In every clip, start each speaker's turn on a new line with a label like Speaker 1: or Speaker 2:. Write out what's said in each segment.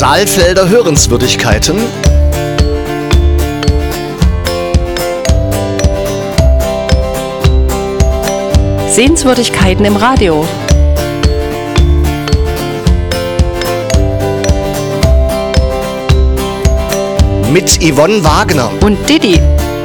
Speaker 1: Saalfelder Hörenswürdigkeiten.
Speaker 2: Sehenswürdigkeiten im Radio.
Speaker 1: Mit Yvonne Wagner
Speaker 2: und Didi.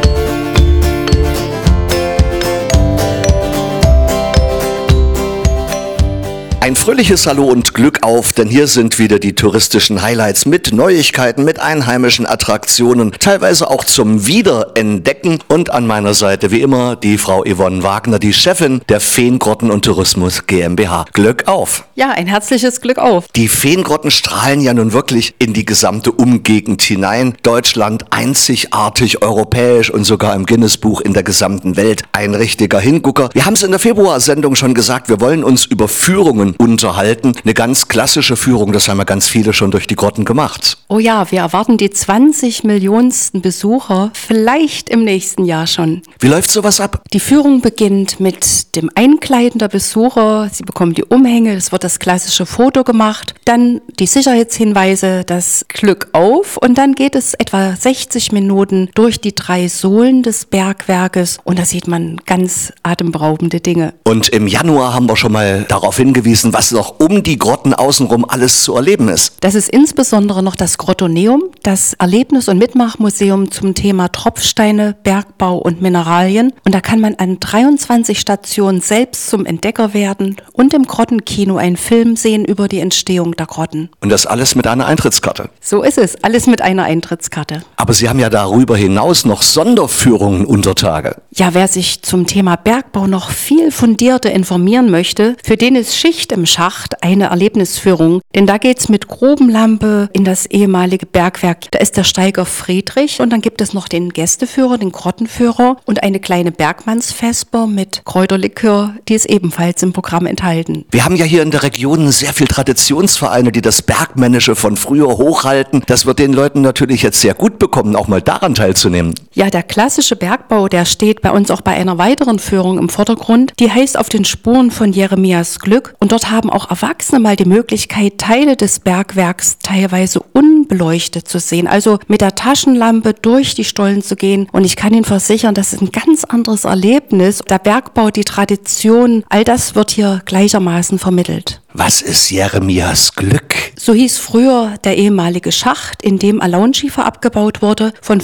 Speaker 1: Ein fröhliches Hallo und Glück auf, denn hier sind wieder die touristischen Highlights mit Neuigkeiten, mit einheimischen Attraktionen, teilweise auch zum Wiederentdecken. Und an meiner Seite wie immer die Frau Yvonne Wagner, die Chefin der Feengrotten und Tourismus GmbH. Glück auf!
Speaker 2: Ja, ein herzliches Glück auf.
Speaker 1: Die Feengrotten strahlen ja nun wirklich in die gesamte Umgegend hinein. Deutschland einzigartig, europäisch und sogar im Guinness-Buch in der gesamten Welt. Ein richtiger Hingucker. Wir haben es in der Februarsendung schon gesagt, wir wollen uns über Führungen unterhalten. Eine ganz klassische Führung, das haben ja ganz viele schon durch die Grotten gemacht.
Speaker 2: Oh ja, wir erwarten die 20 Millionsten Besucher, vielleicht im nächsten Jahr schon.
Speaker 1: Wie läuft sowas ab?
Speaker 2: Die Führung beginnt mit dem Einkleiden der Besucher. Sie bekommen die Umhänge, es wird das klassische Foto gemacht, dann die Sicherheitshinweise, das Glück auf und dann geht es etwa 60 Minuten durch die 3 Sohlen des Bergwerkes und da sieht man ganz atemberaubende Dinge.
Speaker 1: Und im Januar haben wir schon mal darauf hingewiesen, was noch um die Grotten außenrum alles zu erleben ist.
Speaker 2: Das ist insbesondere noch das Grottoneum, das Erlebnis- und Mitmachmuseum zum Thema Tropfsteine, Bergbau und Mineralien. Und da kann man an 23 Stationen selbst zum Entdecker werden und im Grottenkino einen Film sehen über die Entstehung der Grotten.
Speaker 1: Und das alles mit einer Eintrittskarte.
Speaker 2: So ist es, alles mit einer Eintrittskarte.
Speaker 1: Aber Sie haben ja darüber hinaus noch Sonderführungen unter Tage.
Speaker 2: Ja, wer sich zum Thema Bergbau noch viel fundierter informieren möchte, für den ist Schicht im Schacht eine Erlebnisführung. Denn da geht's mit Grubenlampe in das ehemalige Bergwerk. Da ist der Steiger Friedrich und dann gibt es noch den Gästeführer, den Grottenführer und eine kleine Bergmannsvesper mit Kräuterlikör, die ist ebenfalls im Programm enthalten.
Speaker 1: Wir haben ja hier in der Region sehr viel Traditionsvereine, die das Bergmännische von früher hochhalten. Das wird den Leuten natürlich jetzt sehr gut bekommen, auch mal daran teilzunehmen.
Speaker 2: Ja, der klassische Bergbau, der steht bei uns auch bei einer weiteren Führung im Vordergrund. Die heißt Auf den Spuren von Jeremias Glück. Und dort haben auch Erwachsene mal die Möglichkeit, Teile des Bergwerks teilweise unbeleuchtet zu sehen. Also mit der Taschenlampe durch die Stollen zu gehen. Und ich kann Ihnen versichern, das ist ein ganz anderes Erlebnis. Der Bergbau, die Tradition, all das wird hier gleichermaßen vermittelt.
Speaker 1: Was ist Jeremias Glück?
Speaker 2: So hieß früher der ehemalige Schacht, in dem Alaunschiefer abgebaut wurde, von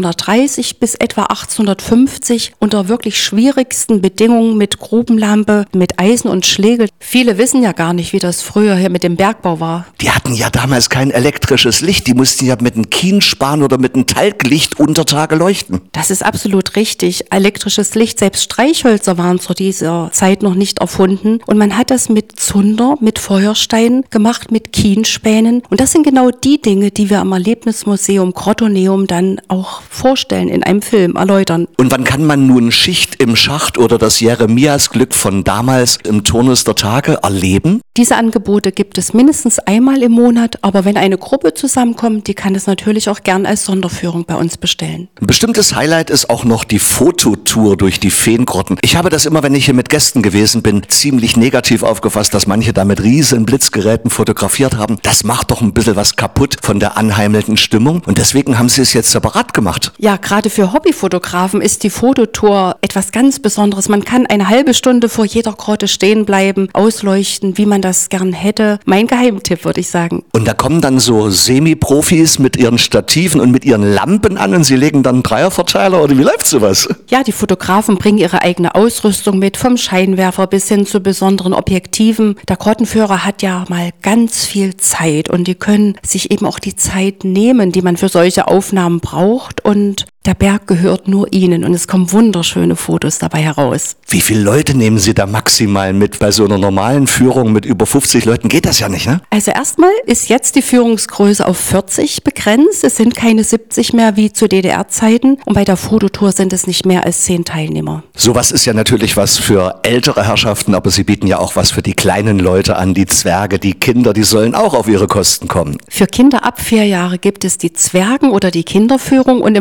Speaker 2: 1530 bis etwa 1850 unter wirklich schwierigsten Bedingungen mit Grubenlampe, mit Eisen und Schlegel. Viele wissen ja gar nicht, wie das früher hier mit dem Bergbau war.
Speaker 1: Die hatten ja damals kein elektrisches Licht, die mussten ja mit einem Kienspan oder mit einem Talglicht unter Tage leuchten.
Speaker 2: Das ist absolut richtig. Elektrisches Licht, selbst Streichhölzer waren zu dieser Zeit noch nicht erfunden und man hat das mit Zunder, mit Feuersteinen gemacht, mit Kienspänen. Und das sind genau die Dinge, die wir am Erlebnismuseum Grottoneum dann auch vorstellen, in einem Film erläutern.
Speaker 1: Und wann kann man nun Schicht im Schacht oder das Jeremias Glück von damals im Turnus der Tage erleben?
Speaker 2: Diese Angebote gibt es mindestens einmal im Monat, aber wenn eine Gruppe zusammenkommt, die kann es natürlich auch gern als Sonderführung bei uns bestellen.
Speaker 1: Ein bestimmtes Highlight ist auch noch die Fototour durch die Feengrotten. Ich habe das immer, wenn ich hier mit Gästen gewesen bin, ziemlich negativ aufgefasst, dass manche da mit riesen Blitzgeräten fotografiert haben. Das macht doch ein bisschen was kaputt von der anheimelnden Stimmung und deswegen haben sie es jetzt separat gemacht.
Speaker 2: Ja, gerade für Hobbyfotografen ist die Fototour etwas ganz Besonderes. Man kann eine halbe Stunde vor jeder Grotte stehen bleiben, ausleuchten, wie man das gern hätte. Mein Geheimtipp, würde ich sagen.
Speaker 1: Und da kommen dann so Semi-Profis mit ihren Stativen und mit ihren Lampen an und sie legen dann einen Dreierverteiler oder wie läuft sowas?
Speaker 2: Ja, die Fotografen bringen ihre eigene Ausrüstung mit, vom Scheinwerfer bis hin zu besonderen Objektiven. Der Grottenführer hat ja mal ganz viel Zeit und die können sich eben auch die Zeit nehmen, die man für solche Aufnahmen braucht und der Berg gehört nur Ihnen und es kommen wunderschöne Fotos dabei heraus.
Speaker 1: Wie viele Leute nehmen Sie da maximal mit? Bei so einer normalen Führung mit über 50 Leuten geht das ja nicht, ne?
Speaker 2: Also erstmal ist jetzt die Führungsgröße auf 40 begrenzt. Es sind keine 70 mehr wie zu DDR-Zeiten und bei der Fototour sind es nicht mehr als 10 Teilnehmer.
Speaker 1: Sowas ist ja natürlich was für ältere Herrschaften, aber Sie bieten ja auch was für die kleinen Leute an, die Zwerge, die Kinder, die sollen auch auf ihre Kosten kommen.
Speaker 2: Für Kinder ab 4 Jahre gibt es die Zwergen- oder die Kinderführung und im wahrsten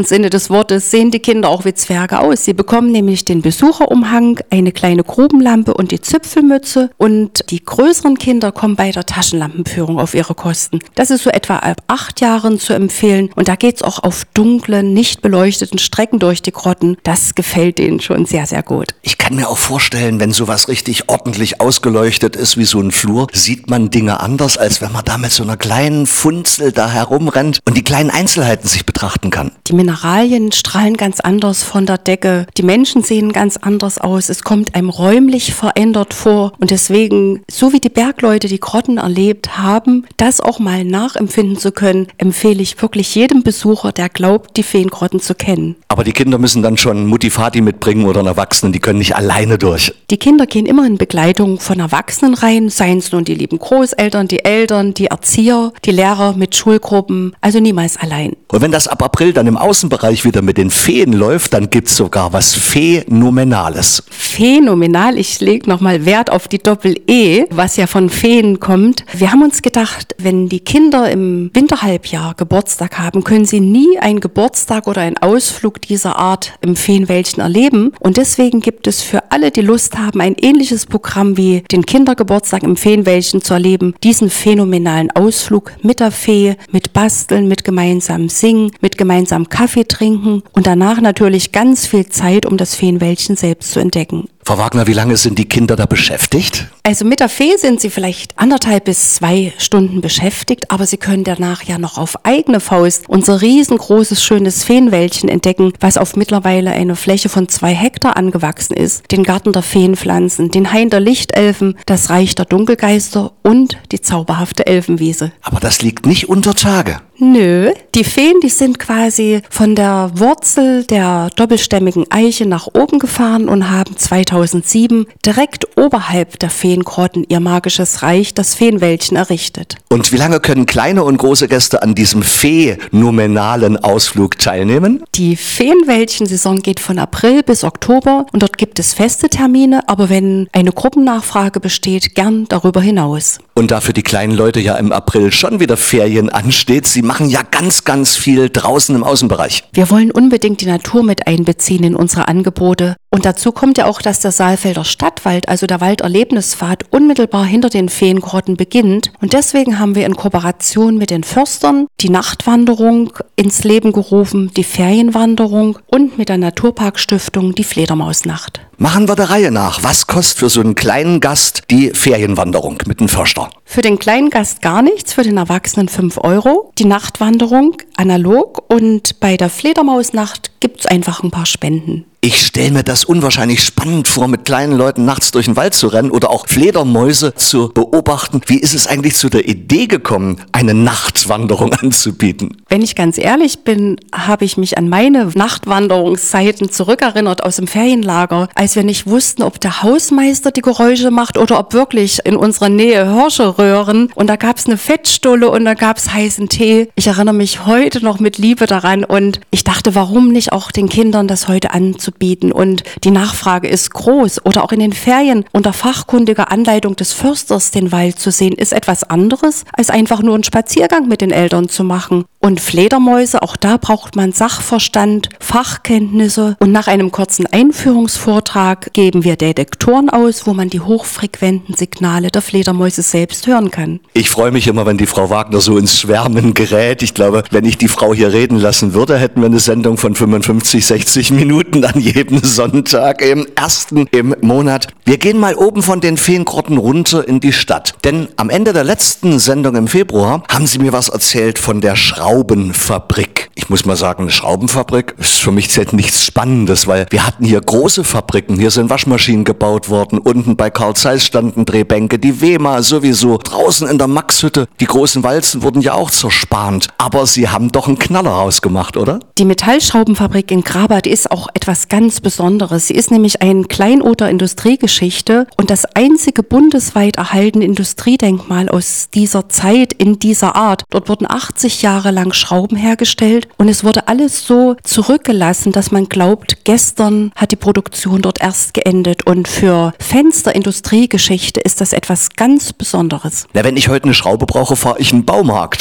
Speaker 2: Sinne des Wortes sehen die Kinder auch wie Zwerge aus. Sie bekommen nämlich den Besucherumhang, eine kleine Grubenlampe und die Zipfelmütze, und die größeren Kinder kommen bei der Taschenlampenführung auf ihre Kosten. Das ist so etwa ab 8 Jahren zu empfehlen, und da geht's auch auf dunklen, nicht beleuchteten Strecken durch die Grotten. Das gefällt denen schon sehr, sehr gut.
Speaker 1: Ich kann mir auch vorstellen, wenn sowas richtig ordentlich ausgeleuchtet ist wie so ein Flur, sieht man Dinge anders, als wenn man da mit so einer kleinen Funzel da herumrennt und die kleinen Einzelheiten sich betrachten kann.
Speaker 2: Die Mineralien strahlen ganz anders von der Decke. Die Menschen sehen ganz anders aus. Es kommt einem räumlich verändert vor. Und deswegen, so wie die Bergleute die Grotten erlebt haben, das auch mal nachempfinden zu können, empfehle ich wirklich jedem Besucher, der glaubt, die Feengrotten zu kennen.
Speaker 1: Aber die Kinder müssen dann schon Mutti Vati mitbringen oder einen Erwachsenen, die können nicht alleine durch.
Speaker 2: Die Kinder gehen immer in Begleitung von Erwachsenen rein, seien es nun die lieben Großeltern, die Eltern, die Erzieher, die Lehrer mit Schulgruppen, also niemals allein.
Speaker 1: Und wenn das ab April dann im Außenbereich wieder mit den Feen läuft, dann gibt's sogar was Phänomenales.
Speaker 2: Phänomenal, ich lege nochmal Wert auf die Doppel-E, was ja von Feen kommt. Wir haben uns gedacht, wenn die Kinder im Winterhalbjahr Geburtstag haben, können sie nie einen Geburtstag oder einen Ausflug dieser Art im Feenwäldchen erleben. Und deswegen gibt es für alle, die Lust haben, ein ähnliches Programm wie den Kindergeburtstag im Feenwäldchen zu erleben. Diesen phänomenalen Ausflug mit der Fee, mit Basteln, mit gemeinsamem Singen, mit gemeinsamem Kaffee trinken und danach natürlich ganz viel Zeit, um das Feenwäldchen selbst zu entdecken.
Speaker 1: Frau Wagner, wie lange sind die Kinder da beschäftigt?
Speaker 2: Also mit der Fee sind sie vielleicht 1,5 bis 2 Stunden beschäftigt, aber sie können danach ja noch auf eigene Faust unser riesengroßes, schönes Feenwäldchen entdecken, was auf mittlerweile eine Fläche von 2 Hektar angewachsen ist. Den Garten der Feenpflanzen, den Hain der Lichtelfen, das Reich der Dunkelgeister und die zauberhafte Elfenwiese.
Speaker 1: Aber das liegt nicht unter Tage.
Speaker 2: Nö, die Feen, die sind quasi von der Wurzel der doppelstämmigen Eiche nach oben gefahren und haben 2007 direkt oberhalb der Feengrotten ihr magisches Reich, das Feenwäldchen, errichtet.
Speaker 1: Und wie lange können kleine und große Gäste an diesem phänomenalen Ausflug teilnehmen?
Speaker 2: Die Feenwäldchen-Saison geht von April bis Oktober und dort gibt es feste Termine, aber wenn eine Gruppennachfrage besteht, gern darüber hinaus.
Speaker 1: Und da für die kleinen Leute ja im April schon wieder Ferien ansteht, sie machen ja ganz, ganz viel draußen im Außenbereich.
Speaker 2: Wir wollen unbedingt die Natur mit einbeziehen in unsere Angebote. Und dazu kommt ja auch, dass der Saalfelder Stadtwald, also der Walderlebnispfad, unmittelbar hinter den Feengrotten beginnt. Und deswegen haben wir in Kooperation mit den Förstern die Nachtwanderung ins Leben gerufen, die Ferienwanderung und mit der Naturparkstiftung die Fledermausnacht.
Speaker 1: Machen wir der Reihe nach. Was kostet für so einen kleinen Gast die Ferienwanderung mit dem Förster?
Speaker 2: Für den kleinen Gast gar nichts, für den Erwachsenen 5 Euro. Die Nachtwanderung analog, und bei der Fledermausnacht gibt's einfach ein paar Spenden.
Speaker 1: Ich stelle mir das unwahrscheinlich spannend vor, mit kleinen Leuten nachts durch den Wald zu rennen oder auch Fledermäuse zu beobachten. Wie ist es eigentlich zu der Idee gekommen, eine Nachtwanderung anzubieten?
Speaker 2: Wenn ich ganz ehrlich bin, habe ich mich an meine Nachtwanderungszeiten zurückerinnert aus dem Ferienlager, als wir nicht wussten, ob der Hausmeister die Geräusche macht oder ob wirklich in unserer Nähe Hirsche röhren. Und da gab es eine Fettstulle und da gab es heißen Tee. Ich erinnere mich heute noch mit Liebe daran und ich dachte, warum nicht auch den Kindern das heute anzubieten? Und die Nachfrage ist groß. Oder auch in den Ferien unter fachkundiger Anleitung des Försters den Wald zu sehen, ist etwas anderes, als einfach nur einen Spaziergang mit den Eltern zu machen. Und Fledermäuse, auch da braucht man Sachverstand, Fachkenntnisse. Und nach einem kurzen Einführungsvortrag geben wir Detektoren aus, wo man die hochfrequenten Signale der Fledermäuse selbst hören kann.
Speaker 1: Ich freue mich immer, wenn die Frau Wagner so ins Schwärmen gerät. Ich glaube, wenn ich die Frau hier reden lassen würde, hätten wir eine Sendung von 55, 60 Minuten an jedem Sonntag im 1. im Monat. Wir gehen mal oben von den Feengrotten runter in die Stadt. Denn am Ende der letzten Sendung im Februar haben Sie mir was erzählt von der Schraubenfabrik. Ich muss mal sagen, eine Schraubenfabrik ist für mich jetzt nichts Spannendes, weil wir hatten hier große Fabriken. Hier sind Waschmaschinen gebaut worden. Unten bei Carl Zeiss standen Drehbänke. Die Wema sowieso. Draußen in der Maxhütte. Die großen Walzen wurden ja auch zerspannt. Aber Sie haben doch einen Knaller rausgemacht, oder?
Speaker 2: Die Metallschraubenfabrik in Graba, die ist auch etwas ganz Besonderes. Sie ist nämlich ein Kleinod der Industriegeschichte und das einzige bundesweit erhaltene Industriedenkmal aus dieser Zeit in dieser Art. Dort wurden 80 Jahre lang Schrauben hergestellt und es wurde alles so zurückgelassen, dass man glaubt, gestern hat die Produktion dort erst geendet. Und für Fans der Industriegeschichte ist das etwas ganz Besonderes.
Speaker 1: Na, wenn ich heute eine Schraube brauche, fahre ich in den Baumarkt, ne?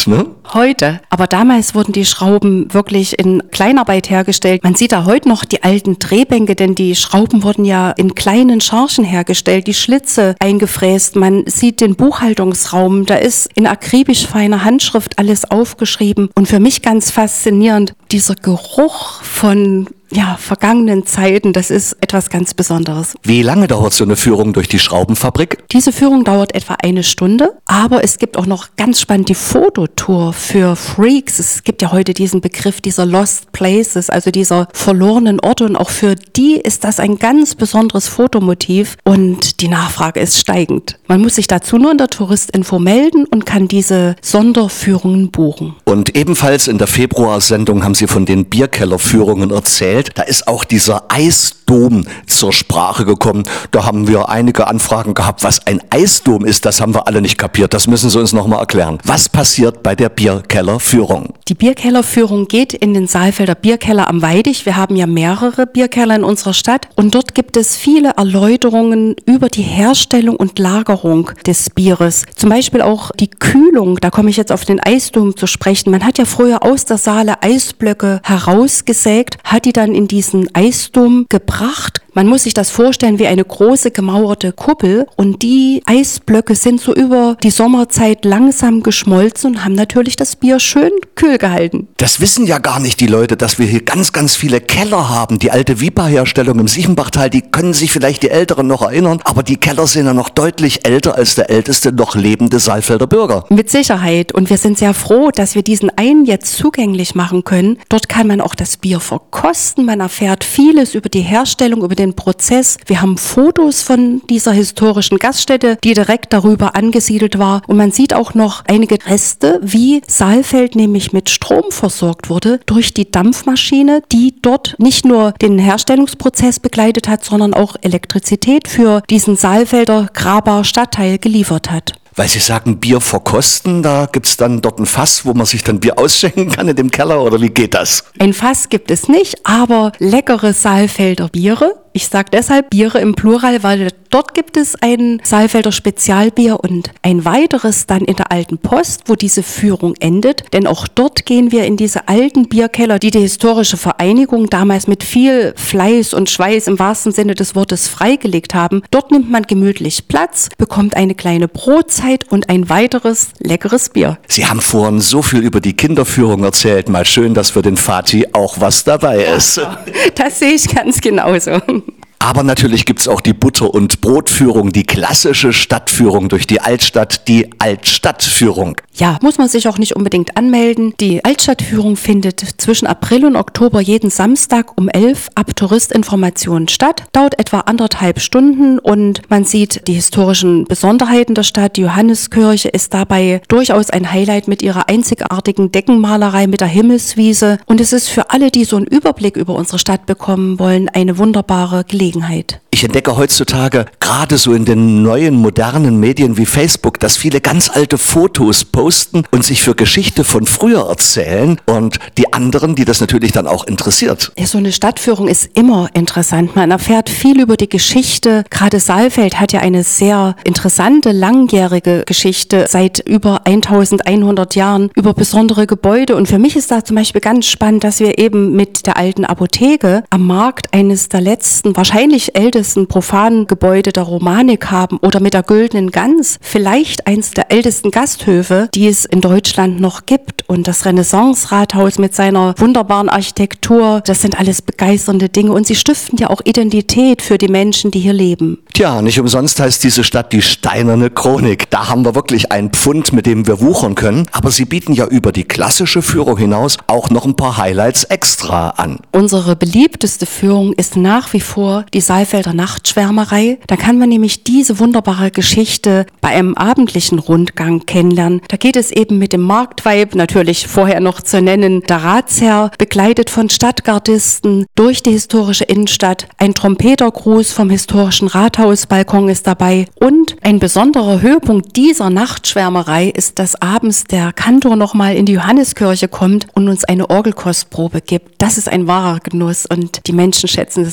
Speaker 2: heute. Aber damals wurden die Schrauben wirklich in Kleinarbeit hergestellt. Man sieht da heute noch die alten Drehbänke, denn die Schrauben wurden ja in kleinen Chargen hergestellt, die Schlitze eingefräst. Man sieht den Buchhaltungsraum, da ist in akribisch feiner Handschrift alles aufgeschrieben. Und für mich ganz faszinierend, dieser Geruch von vergangenen Zeiten, das ist etwas ganz Besonderes.
Speaker 1: Wie lange dauert so eine Führung durch die Schraubenfabrik?
Speaker 2: Diese Führung dauert etwa 1 Stunde, aber es gibt auch noch ganz spannend die Fototour für Freaks. Es gibt ja heute diesen Begriff dieser Lost Places, also dieser verlorenen Orte, und auch für die ist das ein ganz besonderes Fotomotiv und die Nachfrage ist steigend. Man muss sich dazu nur in der Touristinfo melden und kann diese Sonderführungen buchen.
Speaker 1: Und ebenfalls in der Februarsendung haben Sie von den Bierkellerführungen erzählt. Da ist auch dieser Eisdom zur Sprache gekommen. Da haben wir einige Anfragen gehabt, was ein Eisdom ist. Das haben wir alle nicht kapiert. Das müssen Sie uns nochmal erklären. Was passiert bei der Bierkellerführung?
Speaker 2: Die Bierkellerführung geht in den Saalfelder Bierkeller am Weidig. Wir haben ja mehrere Bierkeller in unserer Stadt und dort gibt es viele Erläuterungen über die Herstellung und Lagerung des Bieres. Zum Beispiel auch die Kühlung. Da komme ich jetzt auf den Eisdom zu sprechen. Man hat ja früher aus der Saale Eisblöcke herausgesägt, hat die dann in diesen Eisdom gebracht. Man muss sich das vorstellen wie eine große gemauerte Kuppel und die Eisblöcke sind so über die Sommerzeit langsam geschmolzen und haben natürlich das Bier schön kühl gehalten.
Speaker 1: Das wissen ja gar nicht die Leute, dass wir hier ganz, ganz viele Keller haben. Die alte Vipa-Herstellung im Siechenbachtal, die können sich vielleicht die Älteren noch erinnern, aber die Keller sind ja noch deutlich älter als der älteste noch lebende Saalfelder Bürger.
Speaker 2: Mit Sicherheit, und wir sind sehr froh, dass wir diesen einen jetzt zugänglich machen können. Dort kann man auch das Bier verkosten, man erfährt vieles über die Herstellung, über den Prozess. Wir haben Fotos von dieser historischen Gaststätte, die direkt darüber angesiedelt war. Und man sieht auch noch einige Reste, wie Saalfeld nämlich mit Strom versorgt wurde durch die Dampfmaschine, die dort nicht nur den Herstellungsprozess begleitet hat, sondern auch Elektrizität für diesen Saalfelder Graber Stadtteil geliefert hat.
Speaker 1: Weil Sie sagen, Bier verkosten, da gibt's dann dort ein Fass, wo man sich dann Bier ausschenken kann in dem Keller, oder wie geht das?
Speaker 2: Ein Fass gibt es nicht, aber leckere Saalfelder Biere. Ich sage deshalb Biere im Plural, weil dort gibt es ein Saalfelder Spezialbier und ein weiteres dann in der Alten Post, wo diese Führung endet. Denn auch dort gehen wir in diese alten Bierkeller, die die historische Vereinigung damals mit viel Fleiß und Schweiß im wahrsten Sinne des Wortes freigelegt haben. Dort nimmt man gemütlich Platz, bekommt eine kleine Brotzeit und ein weiteres leckeres Bier.
Speaker 1: Sie haben vorhin so viel über die Kinderführung erzählt. Mal schön, dass für den Vati auch was dabei ist.
Speaker 2: Das sehe ich ganz genauso.
Speaker 1: Aber natürlich gibt's auch die Butter- und Brotführung, die klassische Stadtführung durch die Altstadt, die Altstadtführung.
Speaker 2: Ja, muss man sich auch nicht unbedingt anmelden. Die Altstadtführung findet zwischen April und Oktober jeden Samstag um 11 ab Touristinformationen statt. Dauert etwa 1,5 Stunden und man sieht die historischen Besonderheiten der Stadt. Die Johanneskirche ist dabei durchaus ein Highlight mit ihrer einzigartigen Deckenmalerei mit der Himmelswiese. Und es ist für alle, die so einen Überblick über unsere Stadt bekommen wollen, eine wunderbare Gelegenheit.
Speaker 1: Ich entdecke heutzutage, gerade so in den neuen modernen Medien wie Facebook, dass viele ganz alte Fotos posten und sich für Geschichte von früher erzählen und die anderen, die das natürlich dann auch interessiert.
Speaker 2: Ja, so eine Stadtführung ist immer interessant. Man erfährt viel über die Geschichte. Gerade Saalfeld hat ja eine sehr interessante, langjährige Geschichte seit über 1100 Jahren über besondere Gebäude. Und für mich ist da zum Beispiel ganz spannend, dass wir eben mit der alten Apotheke am Markt eines der letzten, wahrscheinlich ältesten profanen Gebäude der Romanik haben oder mit der Güldenen Gans vielleicht eins der ältesten Gasthöfe, die es in Deutschland noch gibt. Und das Renaissance-Rathaus mit seiner wunderbaren Architektur, das sind alles begeisternde Dinge und sie stiften ja auch Identität für die Menschen, die hier leben.
Speaker 1: Tja, nicht umsonst heißt diese Stadt die Steinerne Chronik. Da haben wir wirklich ein Pfund, mit dem wir wuchern können. Aber sie bieten ja über die klassische Führung hinaus auch noch ein paar Highlights extra an.
Speaker 2: Unsere beliebteste Führung ist nach wie vor die Saalfelder Nachtschwärmerei. Da kann man nämlich diese wunderbare Geschichte bei einem abendlichen Rundgang kennenlernen. Da geht es eben mit dem Marktweib, natürlich vorher noch zu nennen, der Ratsherr, begleitet von Stadtgardisten durch die historische Innenstadt. Ein Trompetergruß vom historischen Rathausbalkon ist dabei. Und ein besonderer Höhepunkt dieser Nachtschwärmerei ist, dass abends der Kantor nochmal in die Johanneskirche kommt und uns eine Orgelkostprobe gibt. Das ist ein wahrer Genuss und die Menschen schätzen es sehr.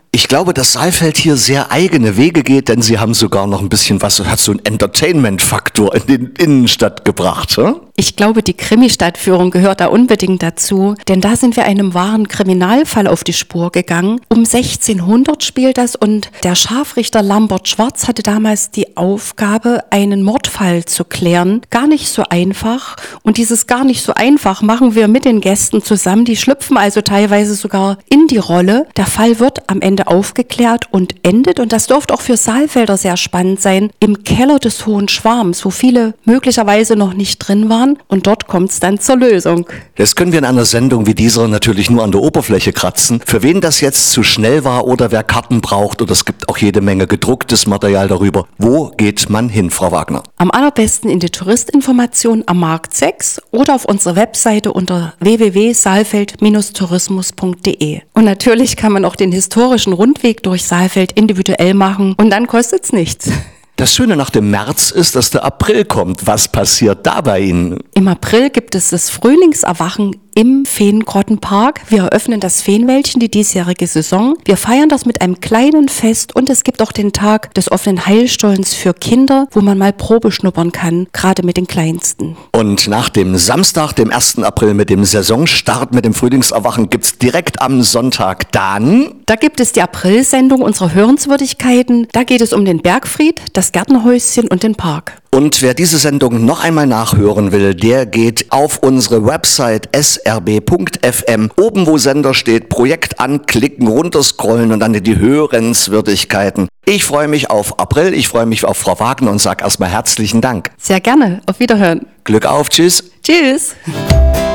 Speaker 1: Ich glaube, dass Saalfeld hier sehr eigene Wege geht, denn sie haben sogar noch ein bisschen was, hat so einen Entertainment-Faktor in die Innenstadt gebracht.
Speaker 2: Ich glaube, die Krimi-Stadtführung gehört da unbedingt dazu, denn da sind wir einem wahren Kriminalfall auf die Spur gegangen. Um 1600 spielt das und der Scharfrichter Lambert Schwarz hatte damals die Aufgabe, einen Mordfall zu klären. Gar nicht so einfach. Und dieses gar nicht so einfach machen wir mit den Gästen zusammen. Die schlüpfen also teilweise sogar in die Rolle. Der Fall wird am Ende aufgeklärt und endet, und das dürfte auch für Saalfelder sehr spannend sein, im Keller des Hohen Schwarms, wo viele möglicherweise noch nicht drin waren, und dort kommt es dann zur Lösung.
Speaker 1: Das können wir in einer Sendung wie dieser natürlich nur an der Oberfläche kratzen. Für wen das jetzt zu schnell war oder wer Karten braucht, oder es gibt auch jede Menge gedrucktes Material darüber. Wo geht man hin, Frau Wagner?
Speaker 2: Am allerbesten in die Touristinformation am Markt 6 oder auf unserer Webseite unter www.saalfeld-tourismus.de. Und natürlich kann man auch den historischen Rundweg durch Saalfeld individuell machen, und dann kostet es nichts.
Speaker 1: Das Schöne nach dem März ist, dass der April kommt. Was passiert da bei Ihnen?
Speaker 2: Im April gibt es das Frühlingserwachen im Feengrottenpark. Wir eröffnen das Feenwäldchen, die diesjährige Saison. Wir feiern das mit einem kleinen Fest, und es gibt auch den Tag des offenen Heilstollens für Kinder, wo man mal Probe schnuppern kann, gerade mit den Kleinsten.
Speaker 1: Und nach dem Samstag, dem 1. April, mit dem Saisonstart, mit dem Frühlingserwachen, gibt's direkt am Sonntag dann...
Speaker 2: Da gibt es die April-Sendung unserer Hörenswürdigkeiten. Da geht es um den Bergfried, das Gärtnerhäuschen und den Park.
Speaker 1: Und wer diese Sendung noch einmal nachhören will, der geht auf unsere Website srb.fm. Oben, wo Sender steht, Projekt anklicken, runterscrollen und dann in die Hörenswürdigkeiten. Ich freue mich auf April, ich freue mich auf Frau Wagner und sage erstmal herzlichen Dank.
Speaker 2: Sehr gerne. Auf Wiederhören.
Speaker 1: Glück auf, tschüss.
Speaker 2: Tschüss.